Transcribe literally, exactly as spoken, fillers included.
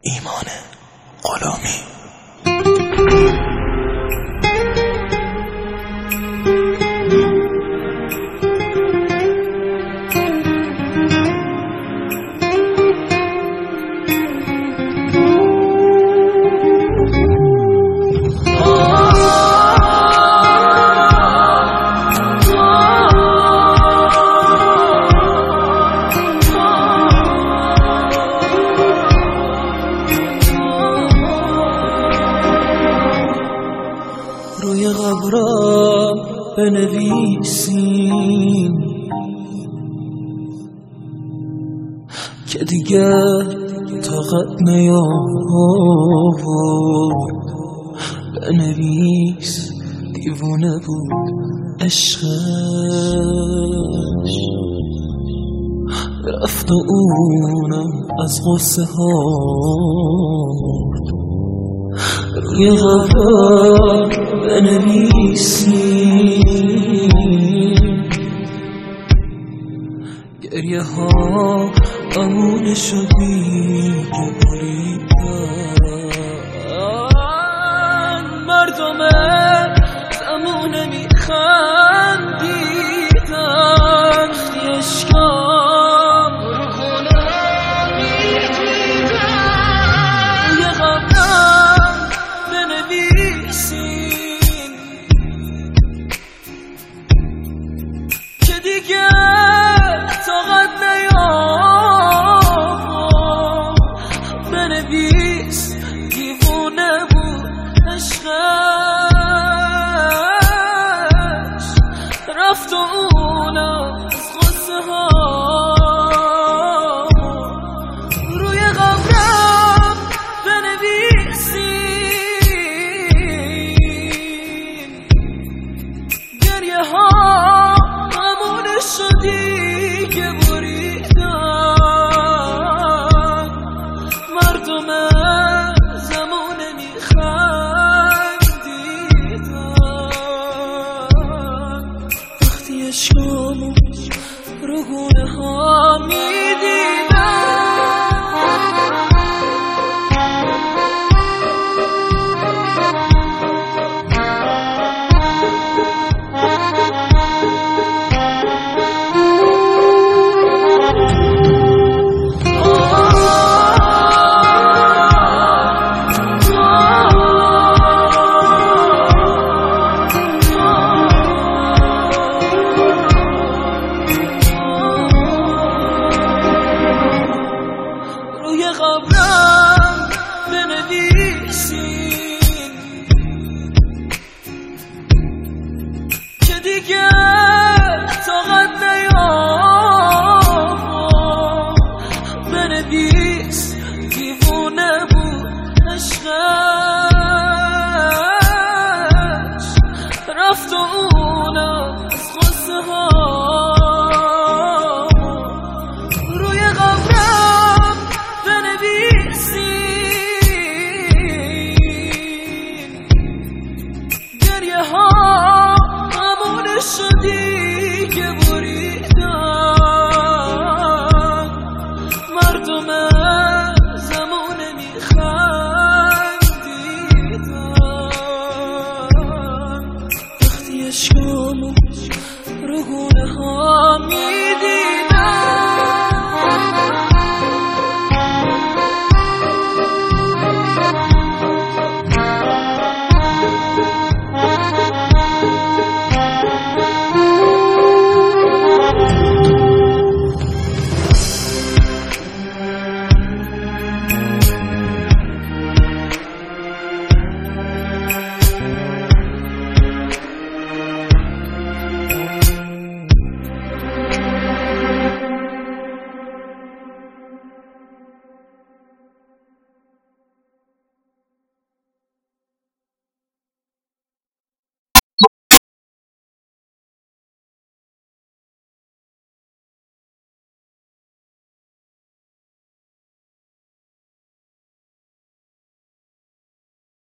ایمان غلامی. روی قبرا بنویسیم که دیگر طاقت نیاورد. بنویس دیوونه بود عشقش، رفت و اونم از غصه ها روی قبرا بنویسیم. گریه ها امون شدی که بریدن، مردم زمونه میخندیدن، اشکام روی قبرم بنویسیم که دیگه طاقت نیاورد. بنویس دیوونه بود عشقش، رفت و اونم از غصه ها روی قبرم بنویسیم. گریه ها همونه شدی که بریدن، مردم زمونه میخندیدن، وقتی اشکامو رو گونه ها میدیدن. روی قبرم بنویسیم که دیگه طاقت نیاورد. بنویس دیوونه بود عشقم.